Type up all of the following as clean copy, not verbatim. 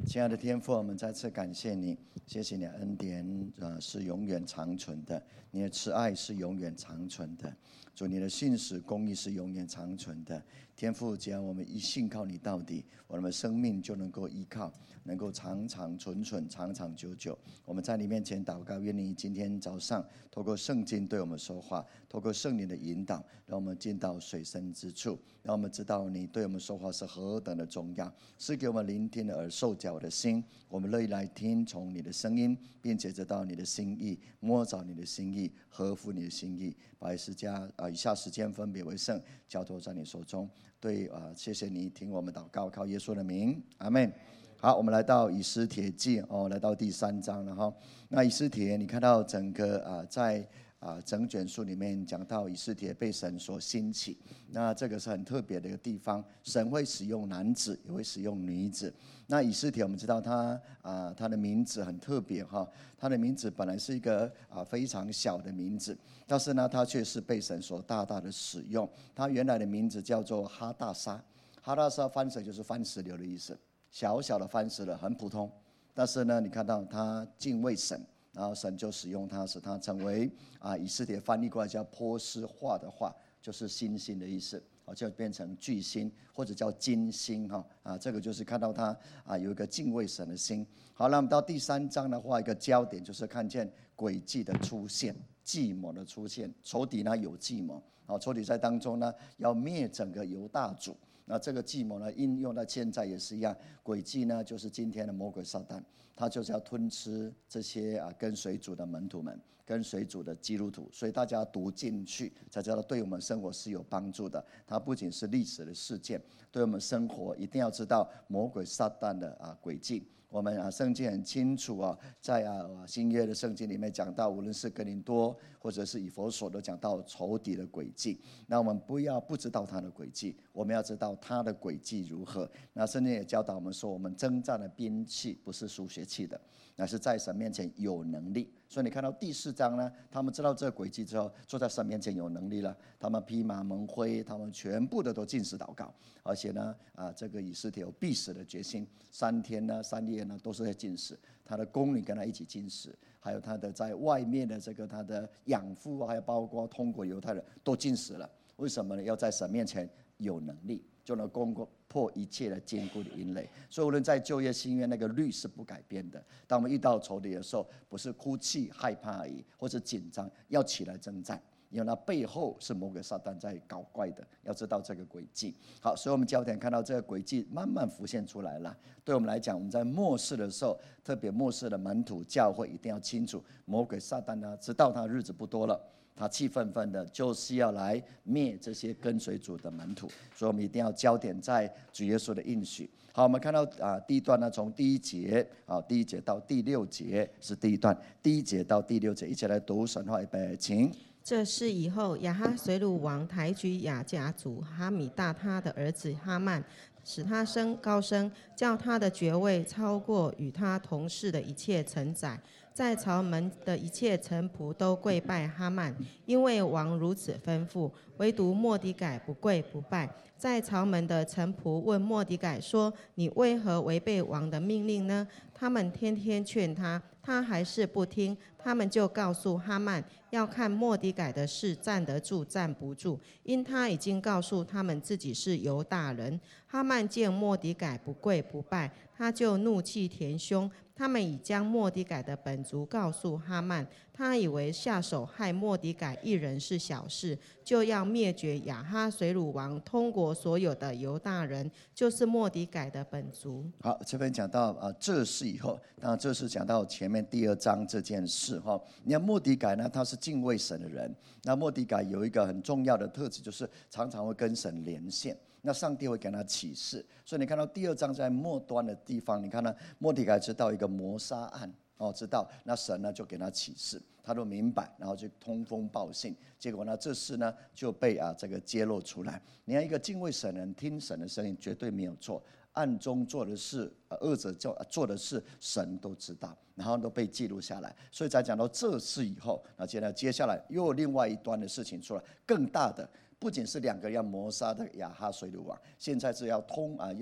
亲爱的天父，我们再次感谢你，谢谢你的恩典是永远长存的，你的慈爱是永远长存的，主，你的信实公义是永远长存的。天父，只要我们一信靠你到底，我们的生命就能够依靠，能够长长存存，长长久久。我们在你面前祷告，愿你今天早上透过圣经对我们说话，透过圣灵的引导，让我们进到水深之处，让我们知道你对我们说话是何等的重要，是给我们聆听的耳、受教的心。我们乐意来听从你的声音，并且知道你的心意，摸着你的心意，合乎你的心意。把以下时间分别为圣，交托在你手中。对谢谢你听我们祷告，靠耶稣的名，阿们。好，我们来到以斯帖记来到第3章了哈。那以斯帖，你看到整个在整卷书里面讲到以斯帖被神所兴起，那这个是很特别的一个地方。神会使用男子，也会使用女子。那以斯帖，我们知道他的名字很特别哈，他的名字本来是一个非常小的名字，但是呢，他却是被神所大大的使用。他原来的名字叫做哈大沙，哈大沙翻成就是番石榴的意思，小小的番石榴，很普通。但是呢，你看到他敬畏神，然后神就使用他，使他成为以斯帖翻译过来叫波斯话的话，就是星星的意思，就变成巨星或者叫金星这个就是看到他有一个敬畏神的心。好，那我们到第3章的话，一个焦点就是看见诡计的出现，计谋的出现。仇敌呢有计谋，仇敌在当中呢要灭整个犹大族。那这个计谋呢应用到现在也是一样，诡计呢就是今天的魔鬼撒旦，他就是要吞吃这些跟随主的门徒们，跟随主的基督徒。所以大家读进去才知道对我们生活是有帮助的。它不仅是历史的事件，对我们生活一定要知道魔鬼撒旦的诡计。我们圣经很清楚在新约的圣经里面讲到，无论是哥林多或者是以弗所，都讲到仇敌的诡计。那我们不知道他的诡计，我们要知道他的诡计如何。那圣经也教导我们说，我们征战的兵器不是属血气的，那是在神面前有能力。所以你看到第4章呢，他们知道这个诡计之后，坐在神面前有能力了，他们披麻蒙灰，他们全部的都禁食祷告。而且呢这个以斯帖有必死的决心，3天呢3夜呢都是在禁食，他的宫女跟他一起禁食，还有他的在外面的这个他的养父还有包括通过犹太人都禁食了。为什么呢？要在神面前有能力，就能攻破一切的坚固的营垒。所以无论在旧约新约，那个律是不改变的。当我们遇到仇敌的时候，不是哭泣害怕而已，或者紧张，要起来征战，因为那背后是魔鬼撒旦在搞怪的，要知道这个诡计。好，所以我们焦点看到这个诡计慢慢浮现出来了。对我们来讲，我们在末世的时候，特别末世的门徒教会一定要清楚，魔鬼撒旦呢，知道他日子不多了，他气愤愤的，就是要来灭这些跟随主的门徒。所以我们一定要焦点在主耶稣的应许。好，我们看到第一段呢，从第1节到第6节是第一段，第1节到第6节，一起来读神话，预备，请。 这事以后，亚哈随鲁王抬举亚甲族哈米大他的儿子哈曼，使他高升，叫他的爵位超过与他同事的一切臣宰。在朝门的一切臣仆都跪拜哈曼，因为王如此吩咐，唯独末底改不跪不拜。在朝门的臣仆问末底改说：“你为何违背王的命令呢？”他们天天劝他，他还是不听。他们就告诉哈曼，要看末底改的事站得住站不住，因他已经告诉他们自己是犹大人。哈曼见末底改不跪不拜，他就怒气填胸。他们已将末底改的本族告诉哈曼，他以为下手害末底改一人是小事，就要灭绝亚哈随鲁王通国所有的犹大人，就是末底改的本族。 好，这边讲到这事以后，当然这是讲到前面第2章这件事哈。你看末底改呢，他是敬畏神的人。那末底改有一个很重要的特质，就是常常会跟神连线。那上帝会给他启示，所以你看到第2章在末端的地方，你看到末底改知道一个谋杀案知道，那神呢就给他启示，他都明白，然后就通风报信，结果呢这事呢就被这个揭露出来。你看一个敬畏神人听神的声音绝对没有错，暗中做的事恶者做的事神都知道，然后都被记录下来。所以才讲到这事以后，那接下来又有另外一端的事情出来，更大的不仅是2个要谋杀的亚哈随鲁王，现在是要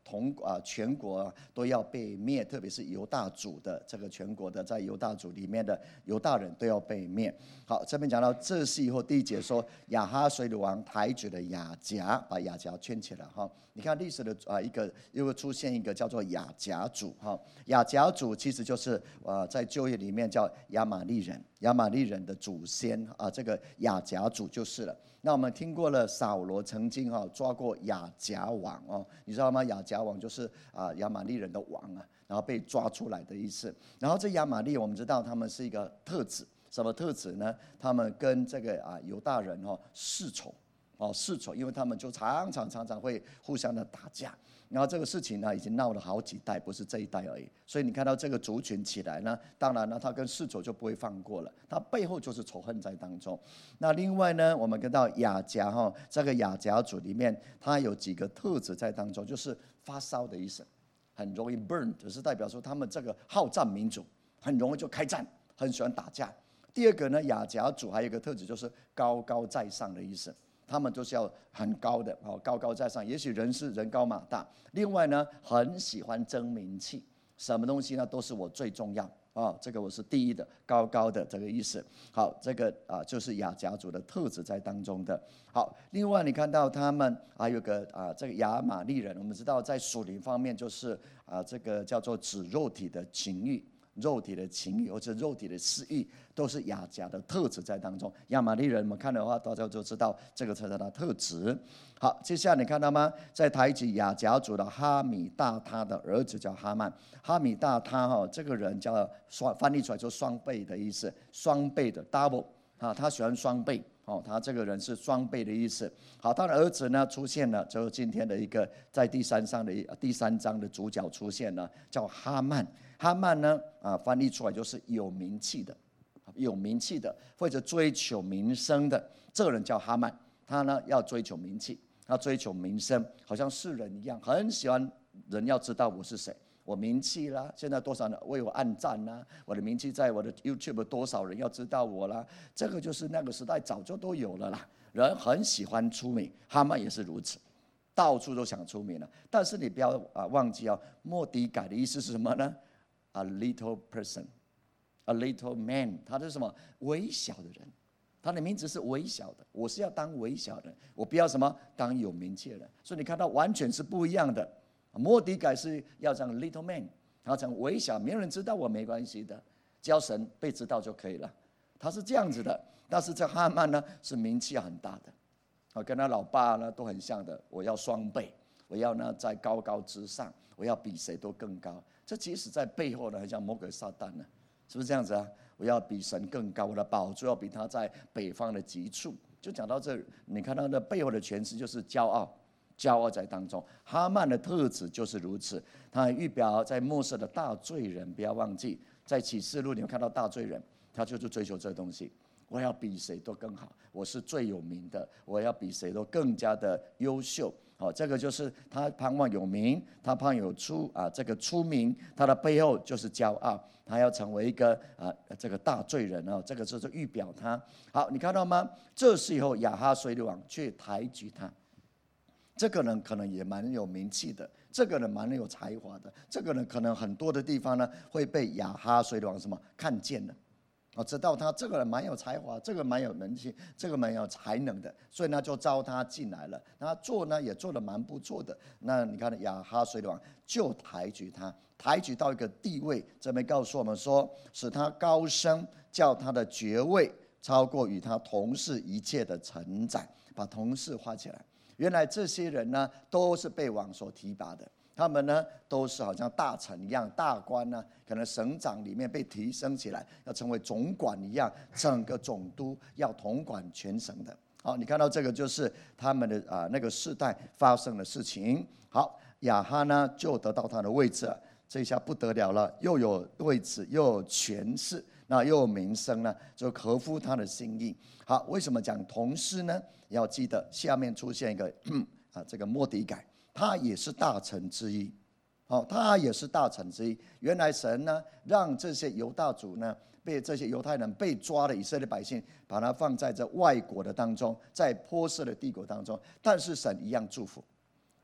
全国都要被灭，特别是犹大族的这个全国的，在犹大族里面的犹大人都要被灭。好，这边讲到这事以后，第1节说亚哈随鲁王抬举了雅甲，把雅甲圈起来哈。你看历史的又会出现一个叫做雅甲族哈。雅甲族其实就是在旧约里面叫亚玛利人，亚玛利人的祖先这个雅甲族就是了。那我们听过了，扫罗曾经抓过亚甲王你知道吗？亚甲王就是亚玛利人的王然后被抓出来的意思。然后这亚玛利我们知道他们是一个特质，什么特质呢？他们跟这个犹大人世仇世仇，因为他们就常常会互相的打架。然后这个事情呢，已经闹了好几代，不是这一代而已。所以你看到这个族群起来呢，当然呢，他跟世仇就不会放过了，他背后就是仇恨在当中。那另外呢，我们看到雅甲这个雅甲族里面，它有几个特质在当中，就是发烧的意思，很容易 burn， 就是代表说他们这个好战民族，很容易就开战，很喜欢打架。第二个呢，雅甲族还有一个特质就是高高在上的意思。他们都是要很高的高高在上，也许人是人高马大。另外呢，很喜欢争名气，什么东西呢都是我最重要这个我是第一的，高高的这个意思。好，这个就是雅甲族的特质在当中的。好，另外你看到他们还有个这个亚玛利人，我们知道在属灵方面就是这个叫做指肉体的情欲。肉体的情欲或者肉体的私欲，都是雅甲的特质在当中。亚玛利人，我们看的话，大家就知道这个是他的特质。好，接下来你看到吗？在抬举雅甲族的哈米大他的儿子叫哈曼。哈米大他这个人叫翻译出来就双倍的意思，双倍的 double 他喜欢双倍。他这个人是双倍的意思。好，他的儿子呢出现了，就是今天的一个在第3章的主角出现了，叫哈曼。哈曼呢翻译出来就是有名气的，或者追求名声的，这个人叫哈曼。他呢要追求名气，他追求名声，好像世人一样，很喜欢人要知道我是谁。我名气啦，现在多少人为我按赞啦，我的名气在我的 YouTube 多少人要知道我啦，这个就是那个时代早就都有了啦。人很喜欢出名，哈曼也是如此，到处都想出名了。但是你不要忘记末底改的意思是什么呢？ A little person, a little man， 他是什么？微小的人，他的名字是微小的。我是要当微小的人，我不要什么当有名气的人。所以你看到完全是不一样的。末底改是要讲 little man， 要讲微小，没有人知道我没关系的，只要神被知道就可以了。他是这样子的。但是这哈曼呢是名气很大的，跟他老爸呢都很像的。我要双倍，我要呢在高高之上，我要比谁都更高。这即使在背后呢，很像魔鬼撒旦呢，是不是这样子啊？我要比神更高，我的宝座要比他在北方的极处。就讲到这，你看到那背后的诠释就是骄傲，骄傲在当中。哈曼的特质就是如此，他预表在末世的大罪人。不要忘记，在启示录你们看到大罪人，他就是追求这东西。我要比谁都更好，我是最有名的，我要比谁都更加的优秀。这个就是他盼望有名，他盼有这个出名，他的背后就是骄傲，他要成为一个这个大罪人这个就是预表他。好，你看到吗？这时候亚哈随鲁王却抬举他。这个人可能也蛮有名气的，这个人蛮有才华的，这个人可能很多的地方呢会被亚哈随鲁王什么看见了。知道他这个人蛮有才华，这个蛮有人气，这个蛮有才能的，所以呢就招他进来了。那做呢也做得蛮不错的。那你看亚哈随鲁王就抬举他，抬举到一个地位。这边告诉我们说，使他高升，叫他的爵位超过与他同事一切的承载。把同事画起来。原来这些人呢都是被王所提拔的。他们呢都是好像大臣一样，大官呢，可能省长里面被提升起来，要成为总管一样，整个总督要统管全省的。好，你看到这个就是他们的那个世代发生的事情。好，亚哈呢就得到他的位置了，这一下不得了了，又有位置，又有权势，那又有名声呢，就合乎他的心意。好，为什么讲同事呢？要记得下面出现一个这个末底改。他也是大臣之一，他也是大臣之一。原来神呢，让这些犹大族呢，被这些犹太人被抓的以色列百姓，把它放在这外国的当中，在波斯的帝国当中。但是神一样祝福，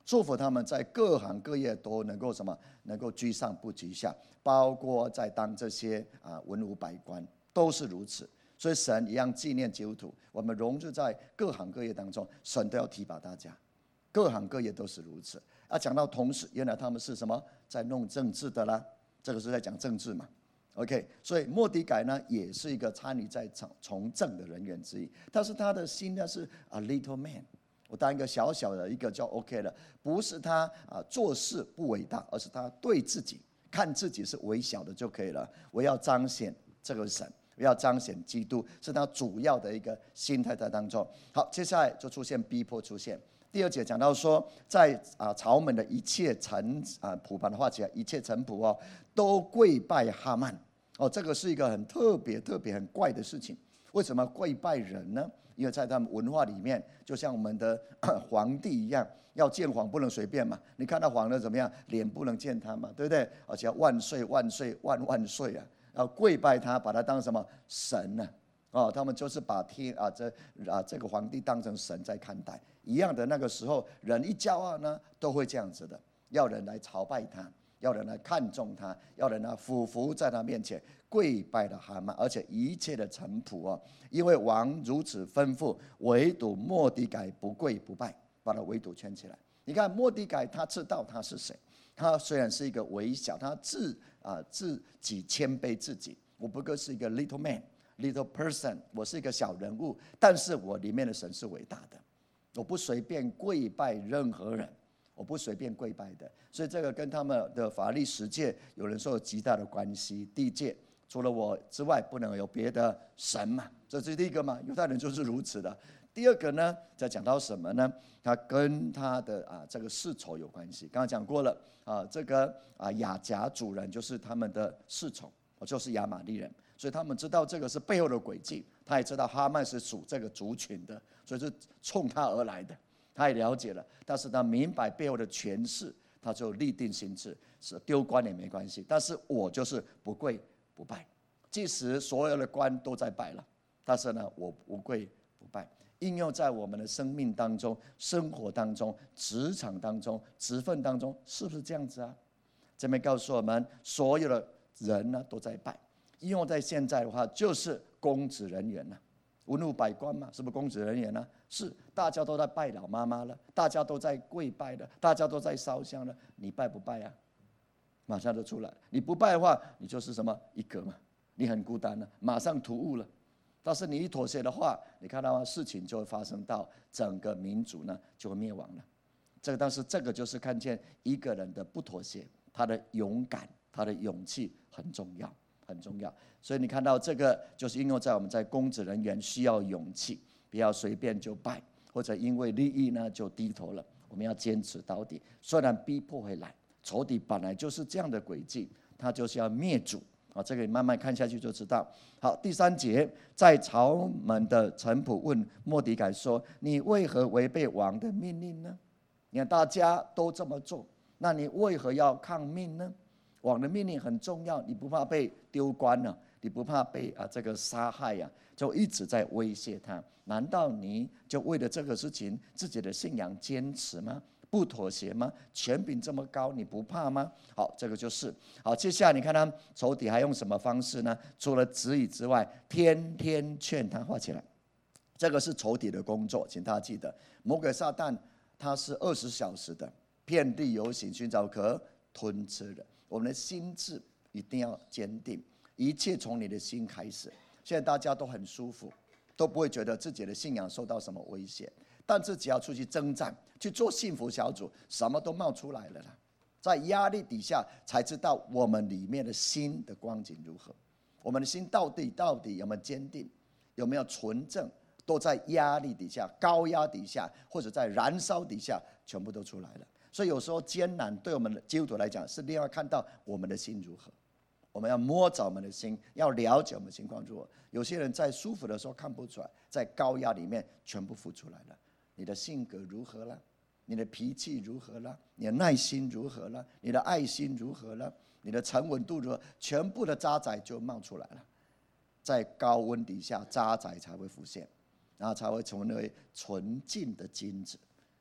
祝福他们在各行各业都能够什么，能够居上不居下，包括在当这些文武百官都是如此。所以神一样纪念基督徒，我们融入在各行各业当中，神都要提拔大家，各行各业都是如此。讲到同时，原来他们是什么，在弄政治的啦，这个是在讲政治嘛。OK， 所以末底改呢也是一个参与在从政的人员之一，但是他的心呢是little man， 我当一个小小的一个就 OK 了，不是他做事不伟大，而是他对自己看自己是微小的就可以了。我要彰显这个神，我要彰显基督，是他主要的一个心态在当中。好，接下来就出现逼迫出现。第2节讲到说，在朝门的一切臣仆把它画起来，一切臣仆都跪拜哈曼。这个是一个很特别、很怪的事情。为什么跪拜人呢？因为在他们文化里面，就像我们的皇帝一样，要见皇不能随便嘛。你看到皇帝怎么样，脸不能见他嘛，对不对？而且要万岁万岁万万岁啊！要跪拜他，把他当什么神呢？他们就是把这个皇帝当成神在看待一样的。那个时候，人一骄傲呢，都会这样子的，要人来朝拜他，要人来看重他，要人来俯伏在他面前跪拜的哈曼，而且一切的臣仆因为王如此吩咐，唯独末底改不跪不拜，把他围堵圈起来。你看末底改他知道他是谁，他虽然是一个微小，他自己谦卑自己，我不过是一个 little man。Little person， 我是一个小人物，但是我里面的神是伟大的，我不随便跪拜任何人，我不随便跪拜的。所以这个跟他们的法律10诫，有人说有极大的关系。第1诫，除了我之外，不能有别的神嘛，这是第一个嘛，犹太人就是如此的。第2个呢，在讲到什么呢？他跟他的这个世仇有关系。刚刚讲过了这个雅甲主人就是他们的世仇，就是亚玛利人。所以他们知道这个是背后的诡计，他也知道哈曼是属这个族群的，所以是冲他而来的。他也了解了，但是他明白背后的权势，他就立定心志，是丢官也没关系，但是我就是不跪不拜，即使所有的官都在拜了，但是呢，我不跪不拜。应用在我们的生命当中、生活当中、职场当中、职分当中，是不是这样子啊？这边告诉我们，所有的人呢都在拜。应用在现在的话，就是公职人员了，文武百官嘛，是不是公职人员呢？是，大家都在拜老妈妈了，大家都在跪拜了，大家都在烧香了，你拜不拜啊？马上就出来，你不拜的话，你就是什么一个嘛，你很孤单了，马上突兀了。但是你一妥协的话，你看到吗？事情就会发生到整个民族呢就会灭亡了。但是这个就是看见一个人的不妥协，他的勇敢，他的勇气很重要。很重要，所以你看到这个就是应用在我们在公职人员需要勇气，不要随便就拜，或者因为利益呢就低头了。我们要坚持到底，虽然逼迫会来，仇敌本来就是这样的诡计，他就是要灭主这个你慢慢看下去就知道。好，第3节，在朝门的臣仆问末底改说：“你为何违背王的命令呢？”你看大家都这么做，那你为何要抗命呢？王的命令很重要，你不怕被丢官呢？你不怕被这个杀害呀？就一直在威胁他。难道你就为了这个事情自己的信仰坚持吗？不妥协吗？权柄这么高，你不怕吗？好，这个就是好。接下来你看他仇敌还用什么方式呢？除了指引之外，天天劝他画起来。这个是仇敌的工作，请大家记得，魔鬼撒旦他是20小时的遍地游行，寻找可吞吃的。我们的心智一定要坚定，一切从你的心开始。现在大家都很舒服，都不会觉得自己的信仰受到什么威胁，但是只要出去征战，去做幸福小组，什么都冒出来了啦。在压力底下，才知道我们里面的心的光景如何，我们的心到底有没有坚定，有没有纯正，都在压力底下、高压底下，或者在燃烧底下，全部都出来了。所以有时候艰难对我们的基督徒来讲，是另外看到我们的心如何，我们要摸着我们的心，要了解我们的情况如何。有些人在舒服的时候看不出来，在高压里面全部浮出来了。你的性格如何了？你的脾气如何了？你的耐心如何了？你的爱心如何了？你的沉稳度如何？全部的渣滓就冒出来了。在高温底下，渣滓才会浮现，然后才会成为纯净的金子。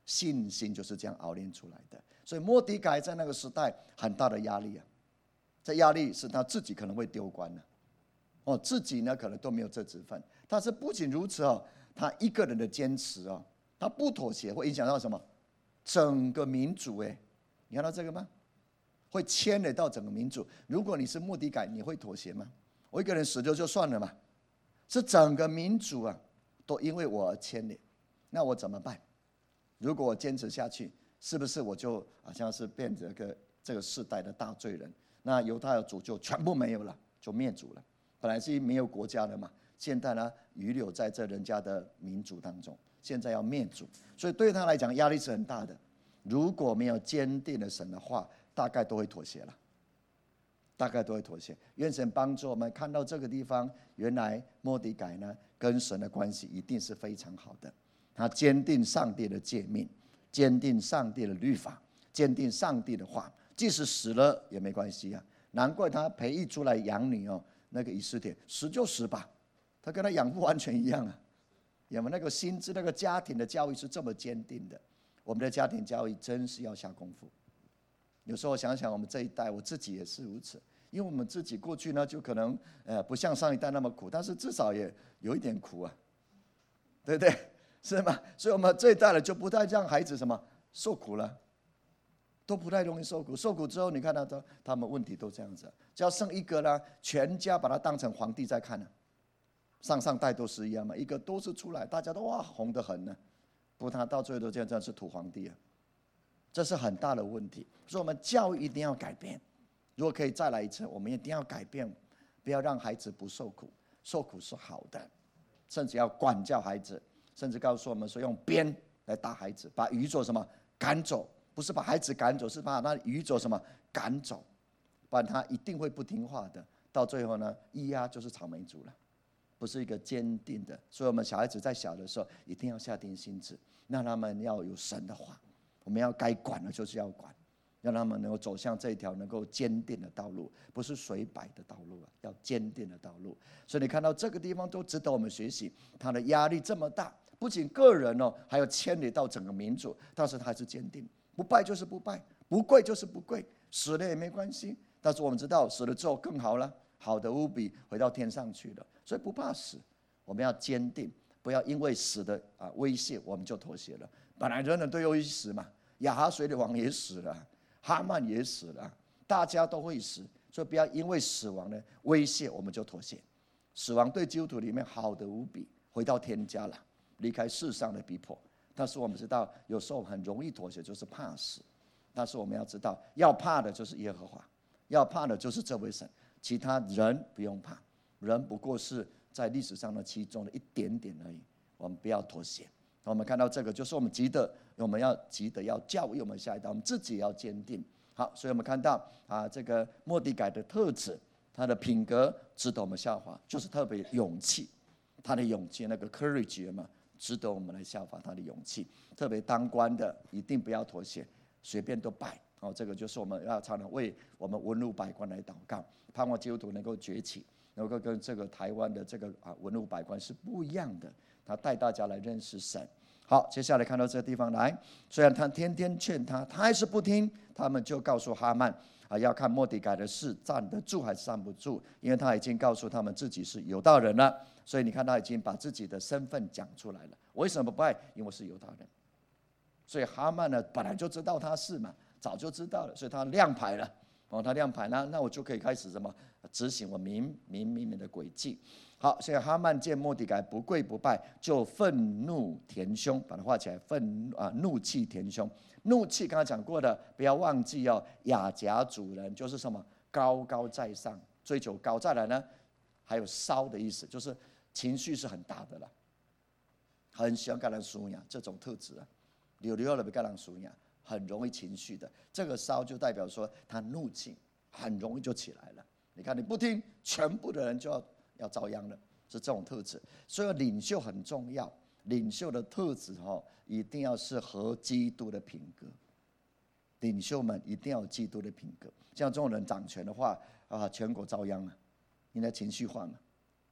信心就是这样熬炼出来的。所以末底改在那个时代很大的压力啊，这压力是他自己可能会丢官了，自己呢可能都没有这职分。但是不仅如此他一个人的坚持他不妥协会影响到什么？整个民族你看到这个吗？会牵累到整个民族。如果你是末底改，你会妥协吗？我一个人死就算了嘛，是整个民族都因为我而牵连，那我怎么办？如果我坚持下去，是不是我就好像是变成这个世代的大罪人？那犹太的族就全部没有了，就灭族了。本来是没有国家的嘛，现在呢余留在这人家的民族当中，现在要灭族，所以对他来讲压力是很大的。如果没有坚定的神的话，大概都会妥协了。大概都会妥协。愿神帮助我们看到这个地方，原来末底改呢跟神的关系一定是非常好的。他坚定上帝的诫命，坚定上帝的律法，坚定上帝的话，即使死了也没关系啊。难怪他培育出来养女那个以斯帖，死就死吧，他跟他养父完全一样啊。有没有那个心智，那个家庭的教育是这么坚定的？我们的家庭教育真是要下功夫。有时候想想我们这一代，我自己也是如此。因为我们自己过去呢，就可能不像上一代那么苦，但是至少也有一点苦啊，对不对？是吗？所以我们这一代了就不太让孩子什么受苦了，都不太容易受苦。受苦之后，你看到他们问题都这样子，只要生一个呢，全家把他当成皇帝在看呢。上代都是一样嘛，一个都是出来，大家都哇红得很呢，不过他到最后都这样是土皇帝啊，这是很大的问题。所以我们教育一定要改变。如果可以再来一次，我们一定要改变，不要让孩子不受苦，受苦是好的，甚至要管教孩子，甚至告诉我们说用鞭来打孩子，把愚拙什么赶走，不是把孩子赶走，是把他愚拙什么赶走，不然他一定会不听话的，到最后呢，就是草莓族了，不是一个坚定的。所以我们小孩子在小的时候一定要下定心志，让他们要有神的话，我们要该管的就是要管。让他们能够走向这条能够坚定的道路，不是水摆的道路要坚定的道路。所以你看到这个地方都值得我们学习。他的压力这么大，不仅个人还要牵连到整个民族，但是他还是坚定，不败就是不败，不跪就是不跪，死了也没关系。但是我们知道死了之后更好了，好的无比，回到天上去了。所以不怕死，我们要坚定，不要因为死的威胁我们就妥协了。本来人人都有一死嘛，亚哈随的王也死了。哈曼也死了，大家都会死，所以不要因为死亡的威胁我们就妥协。死亡对基督徒里面好的无比，回到天家了，离开世上的逼迫。但是我们知道，有时候很容易妥协，就是怕死。但是我们要知道，要怕的就是耶和华，要怕的就是这位神，其他人不用怕，人不过是在历史上的其中的一点点而已。我们不要妥协。我们看到这个，就是我们要急得要教育我们下一代，我们自己也要坚定。好，所以我们看到这个末底改的特质，他的品格值得我们效法，就是特别勇气，他的勇气那个 courage 嘛，值得我们来效法他的勇气。特别当官的一定不要妥协，随便都拜。这个就是我们要常常为我们文武百官来祷告，盼望基督徒能够崛起，能够跟这个台湾的这个文武百官是不一样的。他带大家来认识神。好，接下来看到这个地方来，虽然他天天劝他，他还是不听。他们就告诉哈曼要看末底改的事站得住还是站不住，因为他已经告诉他们自己是犹大人了。所以你看他已经把自己的身份讲出来了。为什么不爱？因为我是犹大人。所以哈曼呢本来就知道他是嘛，早就知道了，所以他亮牌了。他亮牌那我就可以开始什么执行我明的诡计。好，所以哈曼见末底改不跪不拜，就愤怒填胸，把它画起来，怒气填胸。怒气刚才讲过的，不要忘记雅甲主人就是什么高高在上，追求高。再来呢，还有烧的意思，就是情绪是很大的了，很喜欢跟人输呀，这种特质溜的跟人输呀，很容易情绪的。这个烧就代表说他怒气很容易就起来了。你看你不听，全部的人就要遭殃了，是这种特质。所以领袖很重要，领袖的特质一定要是合基督的品格。领袖们一定要有基督的品格，像这种人掌权的话全国遭殃了，因为情绪化嘛。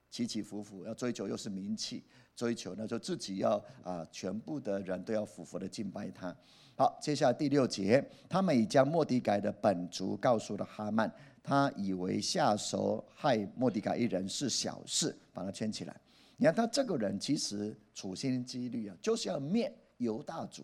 起起伏伏，要追求又是名气，追求呢就自己要全部的人都要俯伏的敬拜他。好，接下来第6节，他们已将末底改的本族告诉了哈曼，他以为下手害末底改一人是小事，把他圈起来。你看他这个人其实处心积虑就是要灭犹大族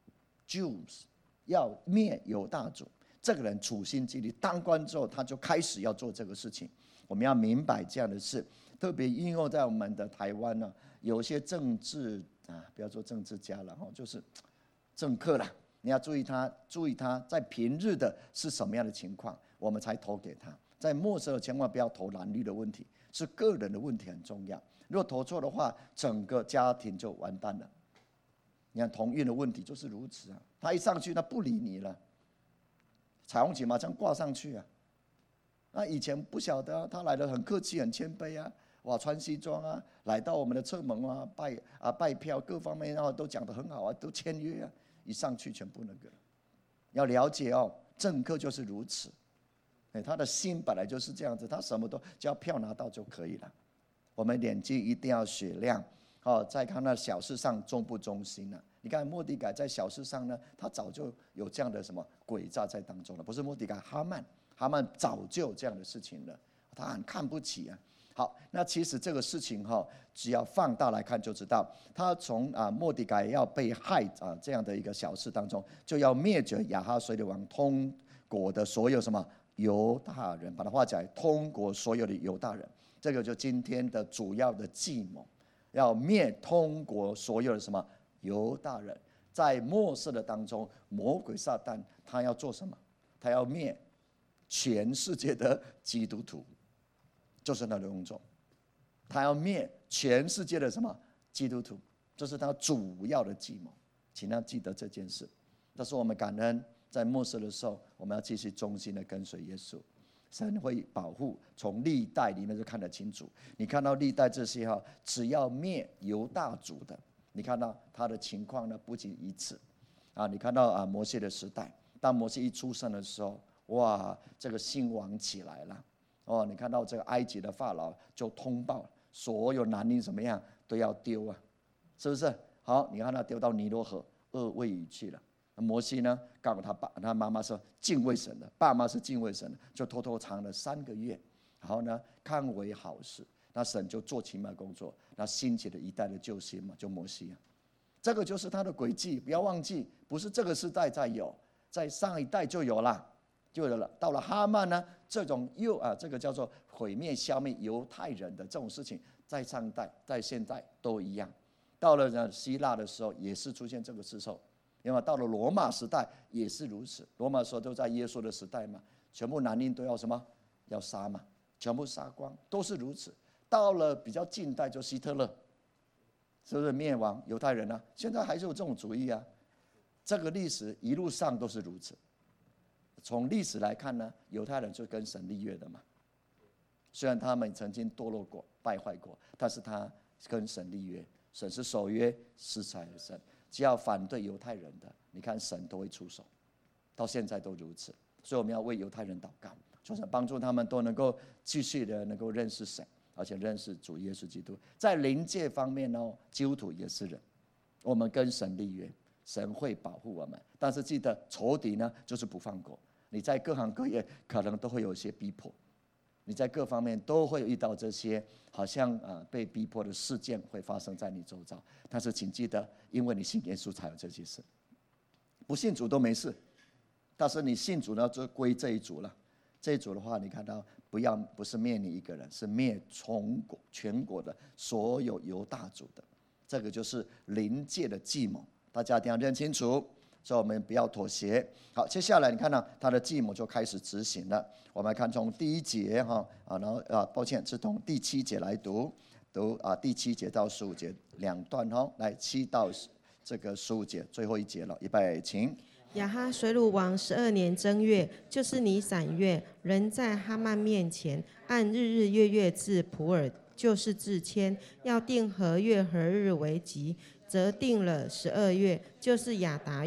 Jews， 要灭犹大族。这个人处心积虑，当官之后他就开始要做这个事情。我们要明白这样的事，特别应用在我们的台湾呢，有些政治不要说政治家了，就是政客啦，你要注意他在平日的是什么样的情况，我们才投给他。在末世千万不要投蓝绿的问题，是个人的问题很重要。如果投错的话，整个家庭就完蛋了。你看同运的问题就是如此啊，他一上去他不理你了，彩虹旗马上挂上去啊。那以前不晓得他来的很客气很谦卑啊，哇，穿西装啊，来到我们的侧门啊，拜票各方面都讲得很好啊，都签约啊，一上去全部那个。要了解政客就是如此，他的心本来就是这样子，他什么都只要票拿到就可以了。我们眼睛一定要雪亮，再看那小事上忠不忠心啊。你看末底改在小事上呢，他早就有这样的什么诡诈在当中了，不是末底改，哈曼早就有这样的事情了，他很看不起啊。好，那其实这个事情只要放大来看就知道，他从末底改要被害这样的一个小事当中，就要灭绝亚哈随鲁王通国的所有什么犹大人，把它画起来，通国所有的犹大人。这个就今天的主要的计谋，要灭通国所有的什么犹大人。在末世的当中，魔鬼撒旦他要做什么？他要灭全世界的基督徒，就是他的工作。他要灭全世界的什么基督徒，这是他主要的计谋。请要记得这件事。但是我们感恩，在末世的时候，我们要继续忠心的跟随耶稣。神会保护，从历代里面就看得清楚。你看到历代这些只要灭犹大族的，你看到他的情况呢，不仅一次你看到摩西的时代，当摩西一出生的时候，哇，这个兴亡起来了。你看到这个埃及的法老就通报，所有男女怎么样都要丢啊，是不是？好，你看他丢到尼罗河，恶未语去了。摩西呢，告诉他妈妈说敬畏神的，爸妈是敬畏神的，就偷偷藏了3个月，然后呢，看为好事，那神就做奇妙工作，那兴起了一代的救星嘛，就摩西这个就是他的轨迹，不要忘记，不是这个时代才有，在上一代就有了，到了哈曼呢，这种这个叫做毁灭消灭犹太人的这种事情，在上一代在现在都一样。到了希腊的时候，也是出现这个时候。因为到了罗马时代也是如此，罗马时候都在耶稣的时代嘛，全部男婴都要什么？要杀嘛，全部杀光，都是如此。到了比较近代，就希特勒，是不是灭亡犹太人啊？现在还是有这种主义啊。这个历史一路上都是如此。从历史来看呢，犹太人就跟神立约的嘛。虽然他们曾经堕落过、败坏过，但是他跟神立约，神是守约施财的神。只要反对犹太人的，你看神都会出手，到现在都如此。所以我们要为犹太人祷告，就是帮助他们都能够继续的能够认识神，而且认识主耶稣基督。在灵界方面基督徒也是人，我们跟神立约，神会保护我们。但是记得仇敌呢，就是不放过。你在各行各业可能都会有一些逼迫，你在各方面都会遇到这些好像被逼迫的事件会发生在你周遭。但是请记得，因为你信耶稣才有这些事，不信主都没事。但是你信主呢，就归这一组了。这一组的话，你看到不是灭你一个人，是灭全国的所有犹大族的。这个就是灵界的计谋，大家一定要认清楚。所以我们不要妥协。好，接下来你看到他的计谋就开始执行了。我们来看从第1节然后抱歉是从第7节来读第7节到15节2段来7到这个15节最后一节了，预备请。 亚哈随鲁王12年正月，就是尼散月，人在哈曼面前按日月至普尔，就是至签，要定何月何日为吉，则定了12月，就是亚达月。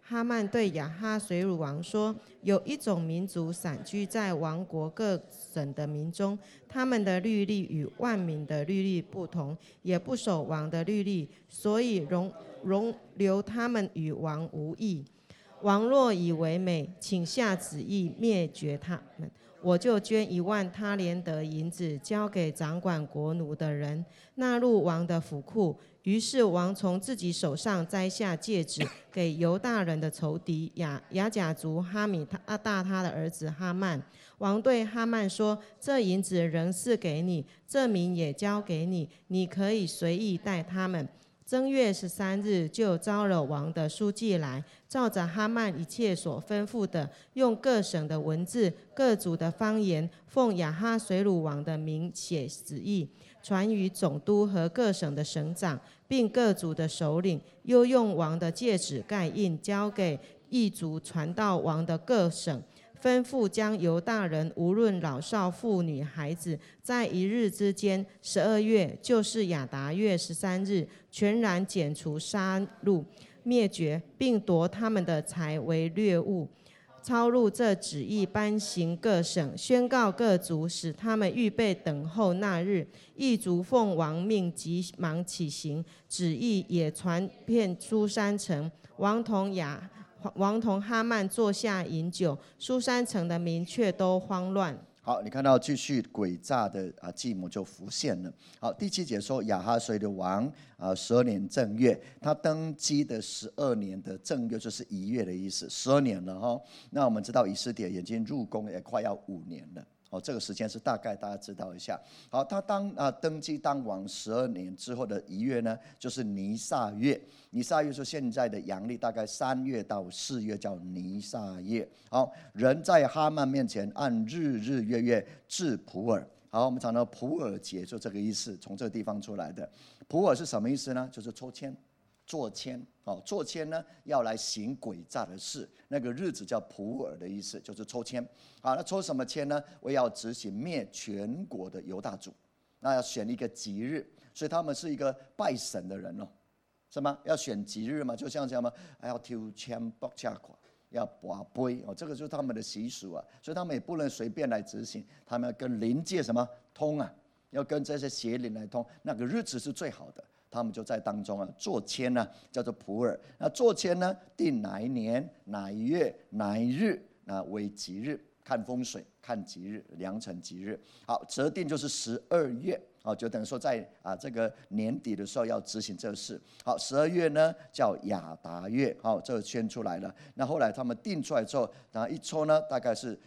哈曼对亚哈随鲁王说：有一种民族散居在王国各省的民中，他们的律例与万民的律例不同，也不守王的律例，所以容留他们与王无益。王若以为美，请下旨意灭绝他们，我就捐10000他连得银子交给掌管国奴的人，纳入王的府库。于是王从自己手上摘下戒指，给犹大人的仇敌亚甲族哈米大他的儿子哈曼。王对哈曼说：这银子仍是给你，这民也交给你，你可以随意待他们。正月13日，就招了王的书记来，照着哈曼一切所吩咐的，用各省的文字、各族的方言，奉亚哈随鲁王的名写旨意，传于总督和各省的省长，并各族的首领，又用王的戒指盖印，交给异族传到王的各省，吩咐将犹大人无论老少妇女孩子，在一日之间，12月，就是亚达月13日，全然剪除杀戮灭绝，并夺他们的财为掠物。抄录这旨意，颁行各省，宣告各族，使他们预备等候那日。异族奉王命，急忙起行，旨意也传遍书珊城。王同哈曼坐下饮酒，书珊城的民却都慌乱。 好，你看到继续诡诈的计谋就浮现了。好，第7节说亚哈随的王12年正月，他登基的12年的正月就是1月的意思，12年了哈。那我们知道以斯帖已经入宫也快要5年了。这个时间是大概大家知道一下。好，他登基当王12年之后的1月呢，就是尼撒月。尼撒月是现在的阳历，大概3月到4月叫尼撒月。好，人在哈曼面前按日月至普珥。好，我们讲到普珥节就这个意思，从这个地方出来的。普珥是什么意思呢？就是抽签。做签，做签呢要来行诡诈的事，那个日子叫普珥的意思，就是抽签。好，那抽什么签呢？我要执行灭全国的犹大族，那要选一个吉日，所以他们是一个拜神的人是吗？要选吉日嘛，就像这样嘛，还要抽签卜恰款，要拔杯这个就是他们的习俗啊，所以他们也不能随便来执行，他们要跟灵界什么通啊，要跟这些邪灵来通，那个日子是最好的。他们就在当中做签呢，叫做普珥。那做签呢，定哪一年、哪一月、哪一日，为吉日，看风水、看吉日，良辰吉日。好，择定就是12月，就等于说在这个年底的时候要执行这个事。好，12月呢叫亚达月，好，这个圈出来了。那后来他们定出来之后，然后一抽呢，大概是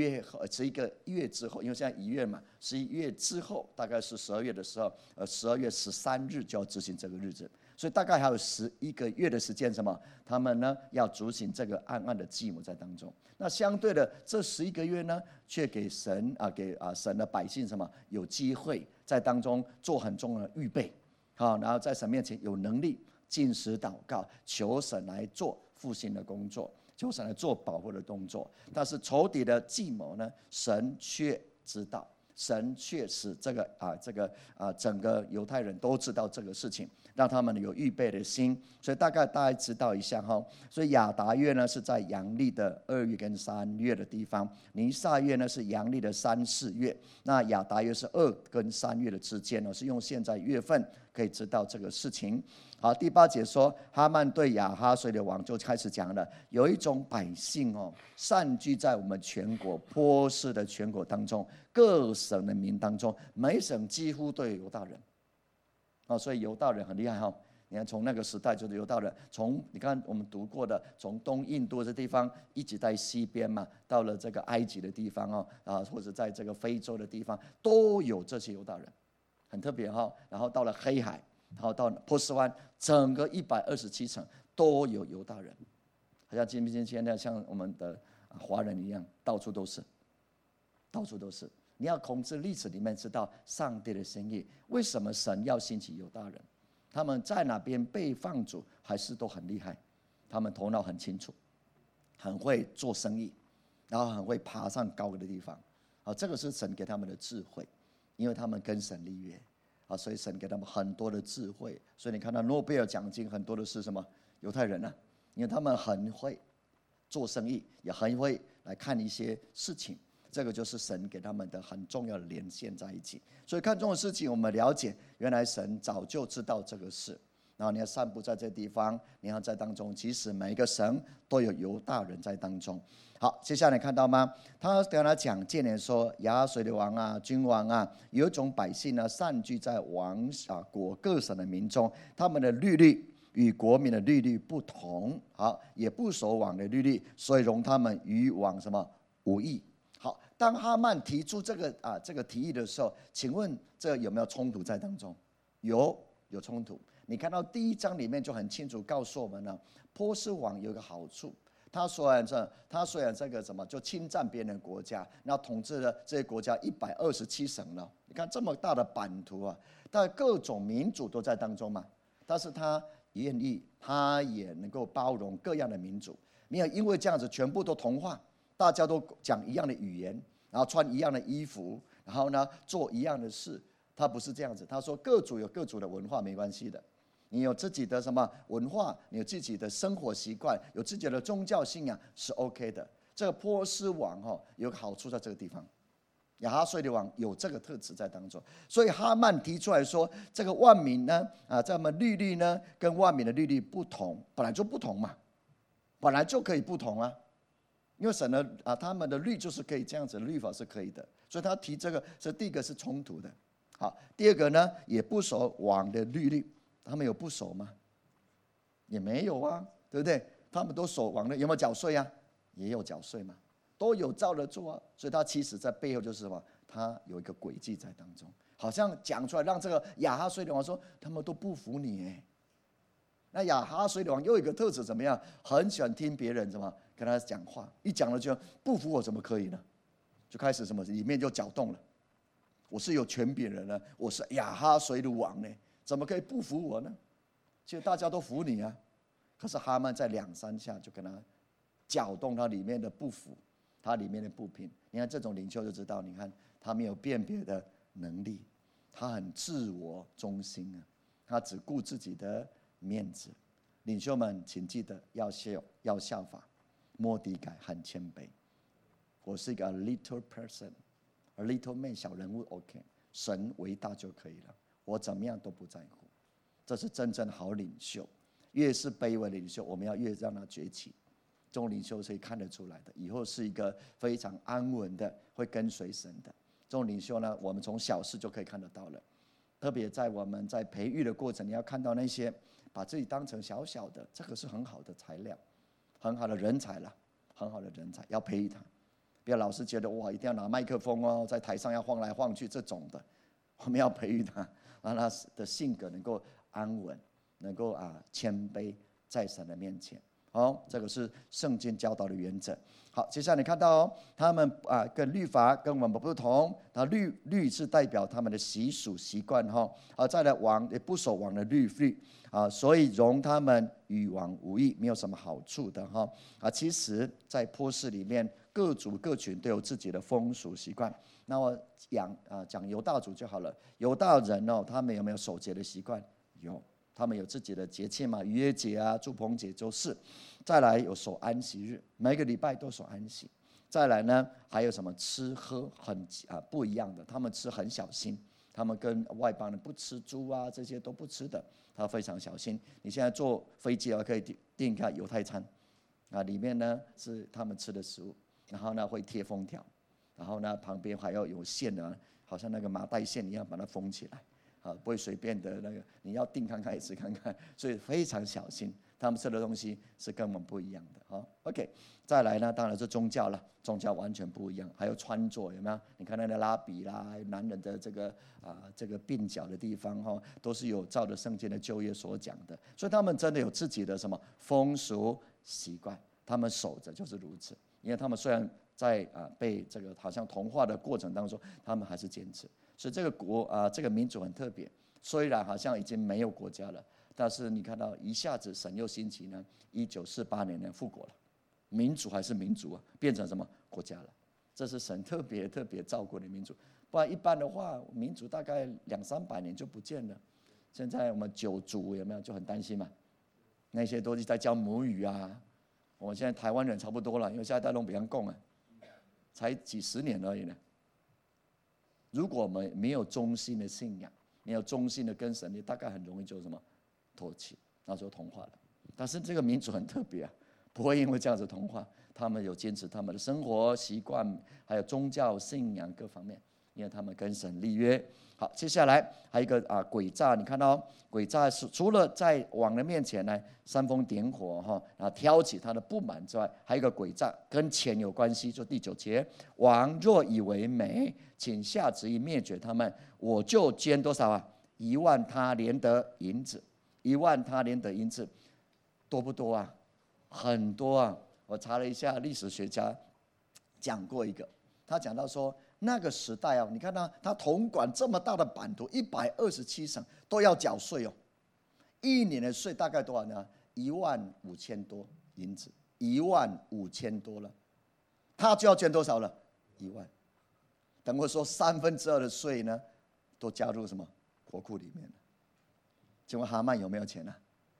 11个月之后，因为现在1月嘛，11月之后大概是12月的时候，12月13日就要执行这个日子。所以大概还有11个月的时间，什么？他们呢要执行这个暗暗的计谋在当中。那相对的，这11个月呢，却给神神的百姓什么？有机会在当中做很重要的预备，好，然后在神面前有能力禁食祷告，求神来做复兴的工作，求神来做保护的动作。但是仇敌的计谋呢，神却知道。神却使这个整个犹太人都知道这个事情，让他们有预备的心。所以大家知道一下哈。所以亚达月呢是在阳历的2月跟3月的地方，尼撒月呢是阳历的3、4月。那亚达月是2跟3月的之间是用现在月份可以知道这个事情。好，第8节说，哈曼对亚哈随的王就开始讲了，有一种百姓散居在我们全国波斯的全国当中，各省的民当中，每省几乎都有犹大人。所以犹大人很厉害你看从那个时代就是犹大人，你看我们读过的，从东印度这地方一直在西边嘛，到了这个埃及的地方或者在这个非洲的地方都有这些犹大人，很特别然后到了黑海。然后到波斯湾，整个127城都有犹大人，好像今天呢，像我们的华人一样，到处都是，到处都是。你要从这历史里面知道上帝的心意，为什么神要兴起犹大人？他们在哪边被放逐，还是都很厉害，他们头脑很清楚，很会做生意，然后很会爬上高的地方。这个是神给他们的智慧，因为他们跟神立约。所以神给他们很多的智慧，所以你看到诺贝尔奖金很多的是什么？犹太人因为他们很会做生意，也很会来看一些事情。这个就是神给他们的很重要的连线在一起。所以看重的事情，我们了解原来神早就知道这个事，然后你要散布在这地方，你要在当中，其实每一个省都有犹大人在当中。好，接下来看到吗？他跟他讲建言说，亚哈随鲁王啊，君王啊，有一种百姓呢，散居在国各省的民中，他们的律例与国民的律例不同，好，也不守王的律例，所以容他们与王什么无益。好，当哈曼提出这个提议的时候，请问这有没有冲突在当中？有冲突。你看到第1章里面就很清楚告诉我们了，波斯王有个好处，他虽然这个什么就侵占别人的国家，那统治了这些国家127省了。你看这么大的版图啊，但各种民族都在当中嘛。但是他愿意，他也能够包容各样的民族，没有因为这样子全部都同化，大家都讲一样的语言，然后穿一样的衣服，然后呢做一样的事。他不是这样子，他说各族有各族的文化没关系的。你有自己的什么文化，你有自己的生活习惯，有自己的宗教信仰是 OK 的。这个波斯王有个好处在这个地方，亚哈随鲁王有这个特质在当中，所以哈曼提出来说，这个万民呢这么律例呢跟万民的律例不同，本来就不同嘛，本来就可以不同啊，因为神的他们的律就是可以这样子，律法是可以的，所以他提这个是第一个是冲突的。好，第二个呢也不守王的律例。他们有不守吗？也没有啊，对不对？他们都守王的，有没有缴税啊？也有缴税嘛，都有照着做啊。所以他其实在背后就是什么？他有一个诡计在当中，好像讲出来让这个亚哈随鲁王说他们都不服你哎。那亚哈随鲁王又有一个特质怎么样？很喜欢听别人怎么跟他讲话，一讲了就不服我怎么可以呢？就开始什么里面就搅动了。我是有权柄人呢，我是亚哈随鲁王呢。怎么可以不服我呢？其实大家都服你啊，可是哈曼在2、3下就跟他搅动他里面的不服，他里面的不平。你看这种领袖就知道，你看他没有辨别的能力，他很自我中心啊，他只顾自己的面子。领袖们，请记得要效法末底改和谦卑。我是一个 little person，a little man 小人物 ，OK， 神为大就可以了。我怎么样都不在乎，这是真正好领袖。越是卑微的领袖，我们要越让他崛起。这种领袖是可以看得出来的，以后是一个非常安稳的，会跟随神的。这种领袖呢，我们从小事就可以看得到了。特别在我们在培育的过程，你要看到那些把自己当成小小的，这个是很好的材料，很好的人才了，很好的人才，要培育他。不要老是觉得哇，一定要拿麦克风在台上要晃来晃去这种的，我们要培育他。让他的性格能够安稳，能够谦卑在神的面前。这个是圣经教导的原则。好，接下来你看到他们跟律法跟我们不同，律是代表他们的习俗习惯再来王也不守王的律所以容他们与王无益，没有什么好处的其实在波斯里面，各族各群都有自己的风俗习惯。那我讲犹大族就好了。犹大人他们有没有守节的习惯？有，他们有自己的节庆嘛，逾越节啊、住棚节都是。再来有守安息日，每个礼拜都守安息。再来呢，还有什么吃喝很不一样的，他们吃很小心，他们跟外邦人不吃猪啊，这些都不吃的，他非常小心。你现在坐飞机可以订一个犹太餐里面呢是他们吃的食物，然后呢会贴封条。然后呢，旁边还要有线的，好像那个麻袋线一样把它封起来，不会随便的那个，你要订看看也吃看看，所以非常小心。他们吃的东西是跟我们不一样的OK， 再来呢，当然是宗教了，宗教完全不一样。还有穿着有没有？你看那个拉比啦，还有男人的这个鬓角的地方都是有照着圣经的旧约所讲的。所以他们真的有自己的什么风俗习惯，他们守着就是如此。因为他们虽然在被这个好像同化的过程当中，他们还是坚持。所以这个这个民族很特别，虽然好像已经没有国家了，但是你看到一下子神又兴起呢，1948年呢复国了，民族还是民族变成什么国家了？这是神特别照顾的民族，不然一般的话，民族大概200-300年就不见了。现在我们9族有没有就很担心嘛？ 那些都是在教母语啊。我们现在台湾人差不多了，因为下一代都不让供啊，才几十年而已呢。如果我们没有忠心的信仰，没有忠心的跟神，你大概很容易就什么唾弃，那就同化了。但是这个民族很特别啊，不会因为这样子同化，他们有坚持他们的生活习惯，还有宗教信仰各方面，因为他们跟神立约。好，接下来还有一个诡诈，你看到诡诈是除了在王的面前呢煽风点火然后挑起他的不满之外，还有一个诡诈跟钱有关系，就第9节，王若以为美，请下旨意灭绝他们，我就捐多少啊？10000他连得银子，10000他连得银子，多不多啊？很多啊！我查了一下，历史学家讲过一个，他讲到说，那个时代啊，你看他统管这么大的版图，127省都要缴税哦，一年的税大概多少呢？15000多银子，15000多了，他就要捐多少了？1万，等于说2/3的税呢，都加入什么国库里面了。请问哈曼有没有钱啊？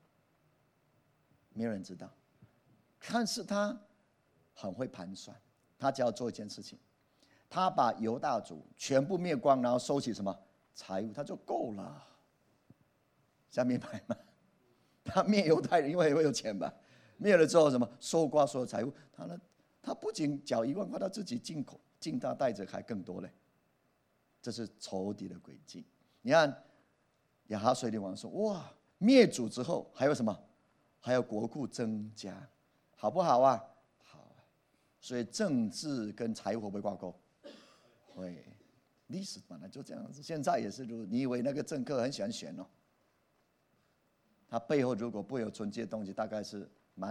没有人知道，但是他很会盘算，他只要做一件事情。他把犹大族全部灭光，然后收起什么财物，他就够了。这样明白吗？他灭犹太人，因为会有钱吧？灭了之后什么收刮所有财物，他不仅缴1万块，他自己进他带着还更多嘞。这是仇敌的诡计。你看亚哈随鲁王说：“哇，灭主之后还有什么？还有国库增加，好不好啊？好啊。所以政治跟财务会不会挂钩？会，历史本来就这样子，现在也是如。你以为那个政客很喜欢选哦？他背后如果不有纯洁的东西，大概是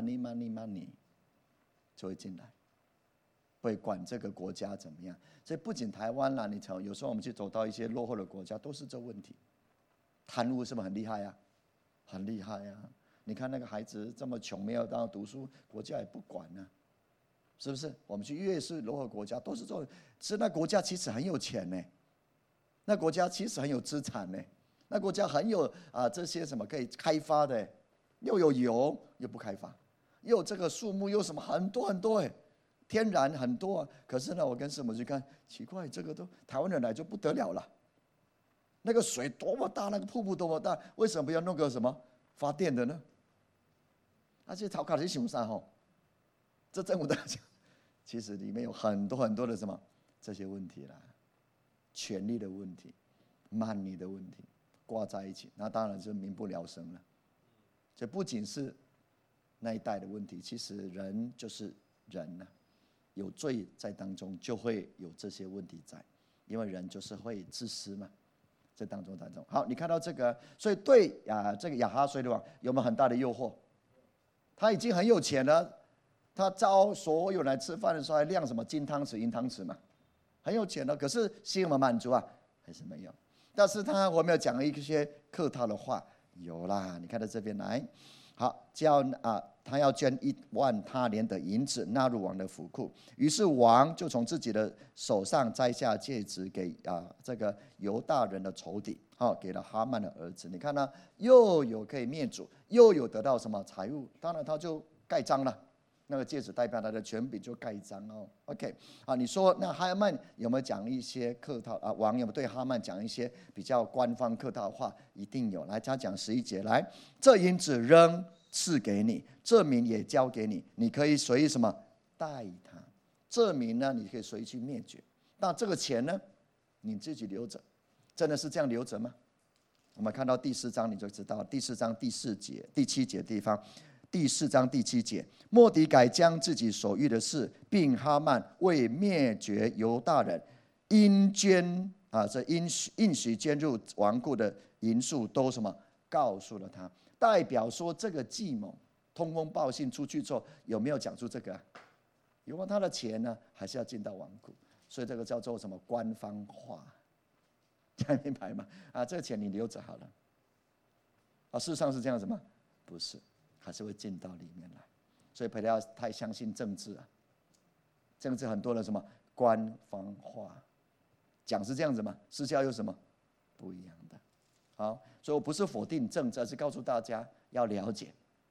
money 就会进来，会管这个国家怎么样。所以不仅台湾啦，你瞧，有时候我们去走到一些落后的国家，都是这问题。贪污是不是很厉害啊？很厉害啊！你看那个孩子这么穷，没有当读书，国家也不管啊。是不是？我们去越是落后国家，都是这种。是那国家其实很有钱呢，那国家其实很有资产呢，那国家很有这些什么可以开发的，又有油又不开发，又有这个树木又什么很多很多哎，天然很多啊。可是呢，我跟师母去看，奇怪，这个都台湾人来就不得了了。那个水多么大，那个瀑布多么大，为什么不要弄个什么发电的呢？而且陶卡的想啥吼？这政府大讲。其实里面有很多很多的什么这些问题啦，权力的问题、money的问题挂在一起，那当然是民不聊生了。这不仅是那一代的问题，其实人就是人呐，有罪在当中，就会有这些问题在，因为人就是会自私嘛，这当中。好，你看到这个，所以对这个亚哈随鲁王有没有很大的诱惑？他已经很有钱了。他招所有人来吃饭的时候，还亮什么金汤匙、银汤匙嘛，很有钱的。可是心有没有满足啊？还是没有。但是我们有讲了一些客套的话，有啦。你看到这边来，好，他要捐10000他连的银子纳入王的府库。于是王就从自己的手上摘下戒指，给这个犹大人的仇敌，给了哈曼的儿子。你看呢，又有可以灭主，又有得到什么财物，当然他就盖章了。那个戒指代表他的权柄，就盖章哦。OK， 你说那哈曼有没有讲一些客套王有没有对哈曼讲一些比较官方客套的话？一定有。来，他讲11节，来，这银子仍赐给你，这民也交给你，你可以随意什么待他。这民呢，你可以随意去灭绝。那这个钱呢，你自己留着，真的是这样留着吗？我们看到第4章你就知道，第4章第7节的地方。第4章第7节，末底改将自己所遇的事，并哈曼为灭绝犹大人应许捐入王库的银数，都什么告诉了他，代表说这个计谋通风报信出去之后，有没有讲出这个有没有他的钱呢？还是要进到王库？所以这个叫做什么官方化？大家明白吗？这个钱你留着好了。事实上是这样子吗？不是。还是会进到里面来，所以不要太相信政治政治很多的什么官方化，讲是这样子吗？私下有什么不一样的？好，所以我不是否定政治，而是告诉大家要了解，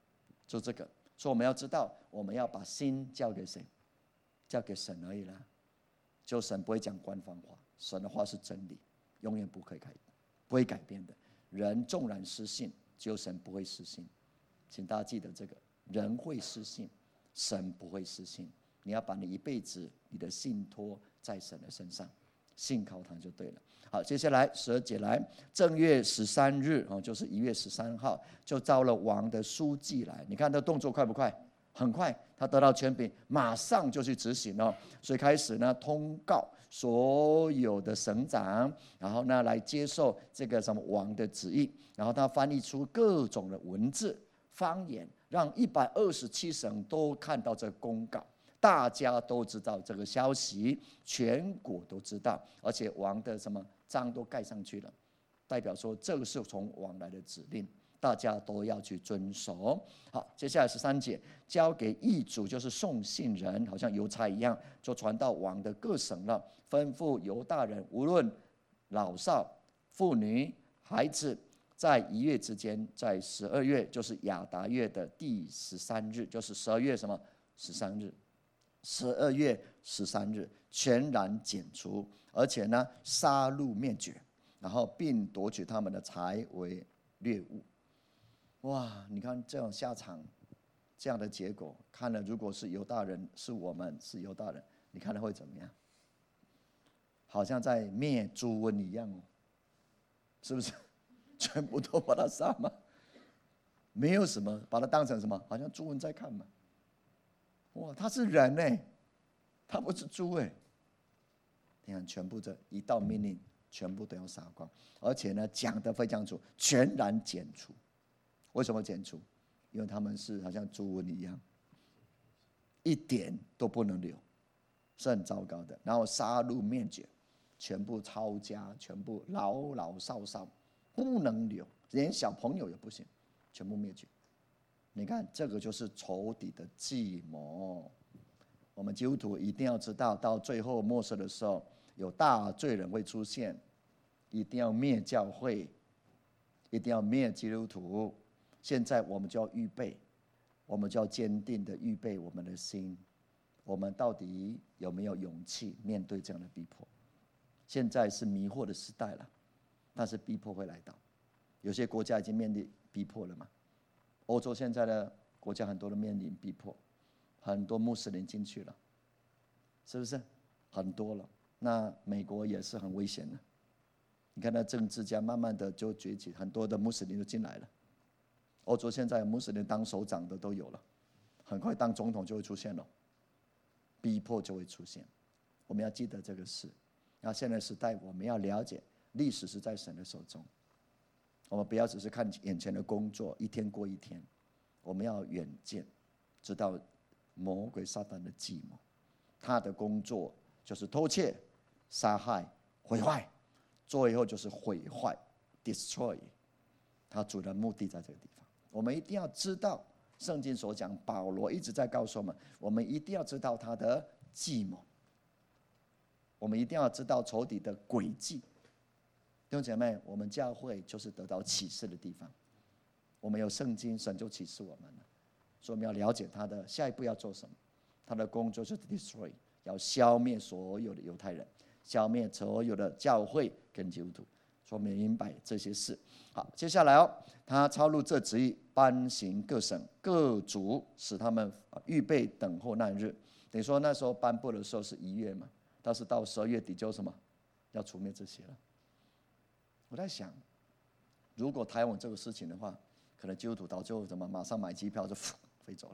就这个。所以我们要知道，我们要把心交给谁？交给神而已啦。就神不会讲官方话，神的话是真理，永远不会改变的。人纵然失信，只有神不会失信。请大家记得这个，人会失信，神不会失信。你要把你一辈子你的信托在神的身上，信靠他就对了。好，接下来12节来，正月13日就是1月13号，就召了王的书记来。你看他动作快不快？很快，他得到权柄，马上就去执行了。所以开始呢，通告所有的省长，然后呢来接受这个什么王的旨意，然后他翻译出各种的文字方言，让127省都看到这个公告。大家都知道这个消息，全国都知道，而且王的什么章都盖上去了，代表说这个是从王来的指令，大家都要去遵守。好，接下来13节，交给议主，就是送信人，好像邮差一样，就传到王的各省了，吩咐犹大人，无论老少、妇女、孩子，在1月之间，在12月，就是亚达月的第13日，就是12月什么13日。12月13日全然剪除，而且呢杀戮灭绝，然后并夺取他们的财为掠物。哇，你看这种下场，这样的结果，看了如果是犹大人，是我们是犹大人，你看了会怎么样？好像在灭猪瘟一样哦，是不是？全部都把他杀吗？没有什么，把他当成什么？好像猪瘟在看嘛。哇，他是人哎，他不是猪哎。你看，全部这一道命令，全部都要杀光，而且呢，讲得非常楚，全然剪除。为什么剪除？因为他们是好像猪瘟一样，一点都不能留，是很糟糕的。然后杀戮灭绝，全部抄家，全部老老少少不能留，连小朋友也不行，全部灭绝。你看，这个就是仇敌的计谋。我们基督徒一定要知道，到最后末世的时候，有大罪人会出现，一定要灭教会，一定要灭基督徒。现在我们就要预备，我们就要坚定的预备我们的心。我们到底有没有勇气面对这样的逼迫？现在是迷惑的时代了，但是逼迫会来到。有些国家已经面临逼迫了嘛。欧洲现在的国家很多都面临逼迫，很多穆斯林进去了，是不是？很多了。那美国也是很危险的。你看那政治家慢慢的就崛起，很多的穆斯林都进来了。欧洲现在穆斯林当首长的都有了，很快当总统就会出现了，逼迫就会出现。我们要记得这个事。那现在时代，我们要了解历史是在神的手中。我们不要只是看眼前的工作，一天过一天，我们要远见，知道魔鬼撒旦的计谋，他的工作就是偷窃、杀害、毁坏，最后就是毁坏 （destroy）。他主的目的在这个地方，我们一定要知道圣经所讲，保罗一直在告诉我们一定要知道他的计谋，我们一定要知道仇敌的诡计。弟兄姐妹，我们教会就是得到启示的地方。我们有圣经，神就启示我们了，所以我们要了解他的下一步要做什么。他的工作就是 destroy， 要消灭所有的犹太人，消灭所有的教会跟基督徒。所以我们明白这些事。好，接下来他抄录这旨意，颁行各省各族，使他们预备等候那日。等于说那时候颁布的时候是1月嘛，但是到12月底就什么要除灭这些了。我在想，如果台湾这个事情的话，可能基督徒到最后怎么马上买机票就飞走了。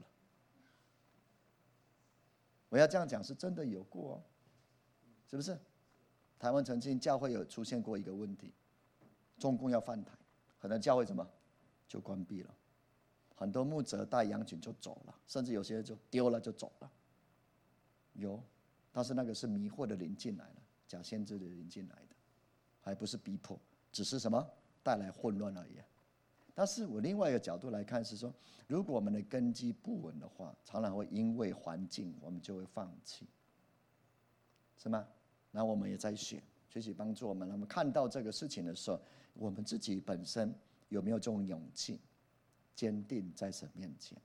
我要这样讲是真的有过哦，是不是？台湾曾经教会有出现过一个问题，中共要犯台，可能教会怎么就关闭了，很多牧者带羊群就走了，甚至有些就丢了就走了。有，但是那个是迷惑的灵进来了，假先知的灵进来的，还不是逼迫。只是什么带来混乱而已。但是我另外一个角度来看是说，如果我们的根基不稳的话，常常会因为环境我们就会放弃，是吗？然后我们也在学习帮助我们，那么看到这个事情的时候，我们自己本身有没有这种勇气，坚定在神面前？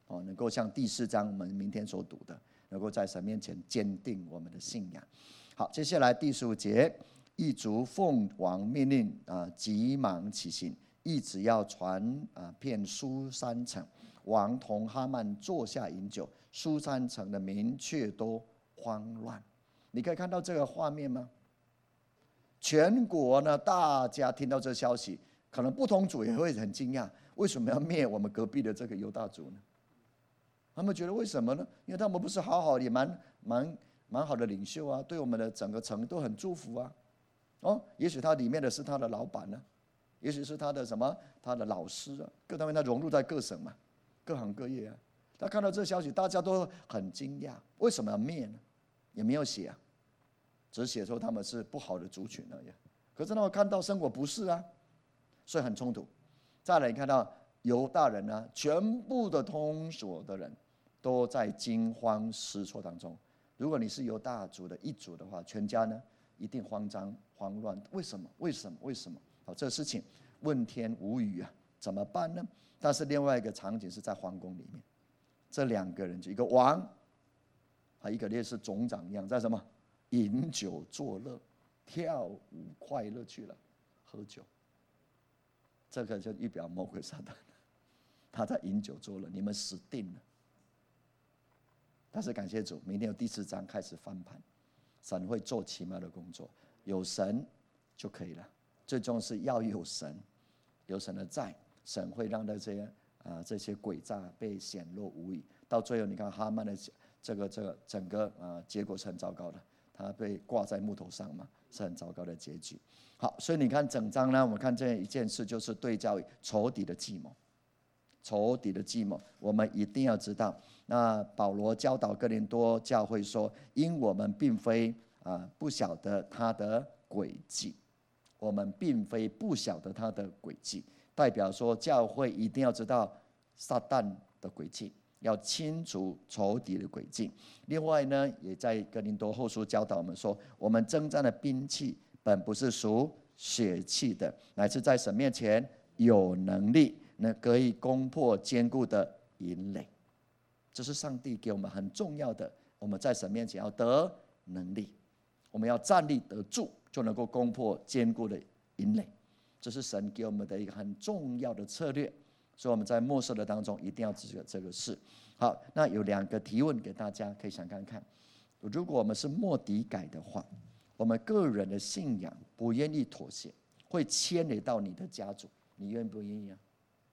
能够像第4章我们明天所读的，能够在神面前坚定我们的信仰。好，接下来第15节，一族奉王命令急忙起行，一直要传遍书珊城。王同哈曼坐下饮酒，书珊城的民却都慌乱。你可以看到这个画面吗？全国呢，大家听到这消息，可能不同族也会很惊讶，为什么要灭我们隔壁的这个犹大族呢？他们觉得为什么呢？因为他们不是好好也蛮好的领袖啊，对我们的整个城都很祝福啊。也许他里面的是他的老板呢，也许是他的他的老师啊，各方面他融入在各省嘛，各行各业啊。他看到这消息，大家都很惊讶，为什么要灭呢？也没有写啊，只写说他们是不好的族群而已。可是他们看到生活不是啊，所以很冲突。再来，你看到犹大人呢，全部的通所的人都在惊慌失措当中。如果你是犹大族的一族的话，全家呢一定慌张慌乱。为什么？为什么？为什么？这个事情问天无语啊，怎么办呢？但是另外一个场景是在皇宫里面，这2个人就一个王，一个类似总长一样，在饮酒作乐，跳舞快乐去了，喝酒。这个就预表魔鬼撒旦，他在饮酒作乐，你们死定了。但是感谢主，明天有第4章开始翻盘，神会做奇妙的工作。有神就可以了，最重要是要有神，有神的在，神会让这些诡诈被显露无遗。到最后，你看哈曼的这个整个结果是很糟糕的，他被挂在木头上嘛，是很糟糕的结局。好，所以你看整章呢，我们看这一件事，就是对照仇敌的计谋。仇敌的计谋，我们一定要知道。那保罗教导哥林多教会说，因我们并非不晓得他的诡计，我们并非不晓得他的诡计，代表说教会一定要知道撒旦的诡计，要清除仇敌的诡计。另外呢，也在哥林多后书教导我们说，我们征战的兵器本不是属血气的，乃是在神面前有能力，可以攻破坚固的营垒。这是上帝给我们很重要的，我们在神面前要得能力，我们要站立得住，就能够攻破坚固的营垒。这是神给我们的一个很重要的策略，所以我们在末世的当中一定要知道这个事。好，那有2个提问给大家，可以想看看，如果我们是末底改的话，我们个人的信仰不愿意妥协，会牵连到你的家族，你愿不愿意啊？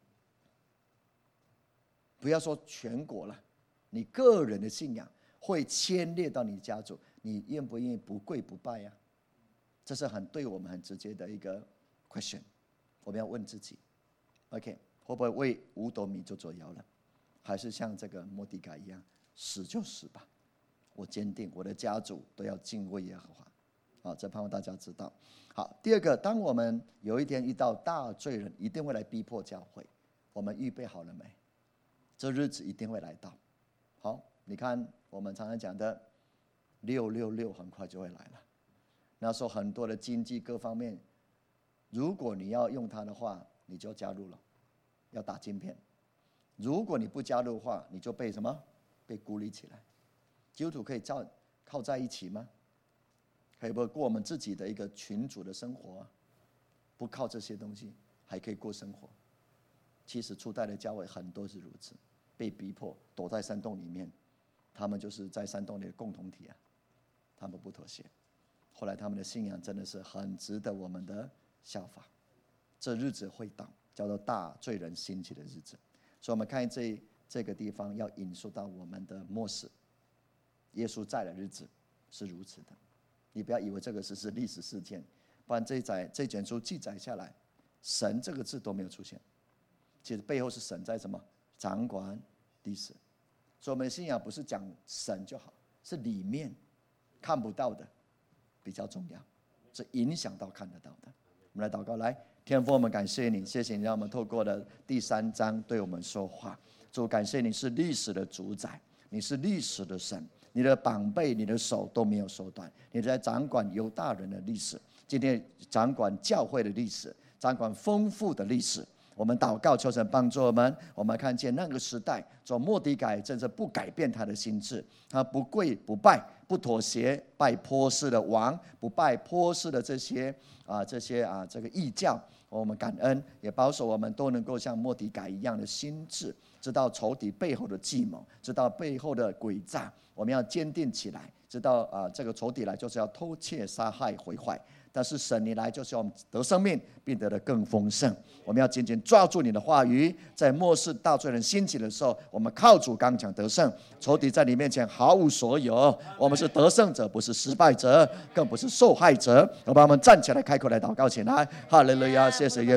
不要说全国了，你个人的信仰会牵连到你家族，你愿不愿意不跪不拜啊？这是对我们很直接的一个 question， 我们要问自己 ，OK， 会不会为5斗米就作妖了？还是像这个末底改一样，死就死吧，我坚定我的家族都要敬畏耶和华。好，这盼望大家知道。好，第2个，当我们有一天遇到大罪人，一定会来逼迫教会，我们预备好了没？这日子一定会来到。好，你看我们常常讲的666很快就会来了。那时候很多的经济各方面，如果你要用它的话，你就加入了，要打晶片。如果你不加入的话，你就被什么？被孤立起来。基督徒可以靠在一起吗？可以不过我们自己的一个群组的生活啊？不靠这些东西还可以过生活？其实初代的教会很多是如此，被逼迫躲在山洞里面，他们就是在山洞里的共同体啊，他们不妥协。后来他们的信仰真的是很值得我们的效法。这日子会到，叫做大罪人兴起的日子。所以我们看这个地方要引述到我们的末世，耶稣在的日子是如此的。你不要以为这个是历史事件，不然这卷书记载下来，神这个字都没有出现。其实背后是神在什么掌管历史。所以我们的信仰不是讲神就好，是里面看不到的比较重要，是影响到看得到的。我们来祷告，来，天父，我们感谢你，谢谢你让我们透过了第3章对我们说话。主，感谢你是历史的主宰，你是历史的神，你的膀臂、你的手都没有缩短，你在掌管犹大人的历史，今天掌管教会的历史，掌管丰富的历史。 我们祷告，求神帮助我们。我们看见那个时代，末底改真是不改变他的心志，他不跪不拜，不妥协，拜波斯的王，不拜波斯的这个异教。我们感恩，也保守我们都能够像末底改一样的心志，知道仇敌背后的计谋，知道背后的诡诈，我们要坚定起来，知道这个仇敌来就是要偷窃、杀害、毁坏。但是神你来就是要我们得生命，并得的更丰盛。我们要紧紧抓住你的话语，在末世大罪人兴起的时候，我们靠主刚强得胜，仇敌在你面前毫无所有。我们是得胜者，不是失败者，更不是受害者。我把我们站起来，开口来祷告起来。哈利路亚，谢谢耶稣。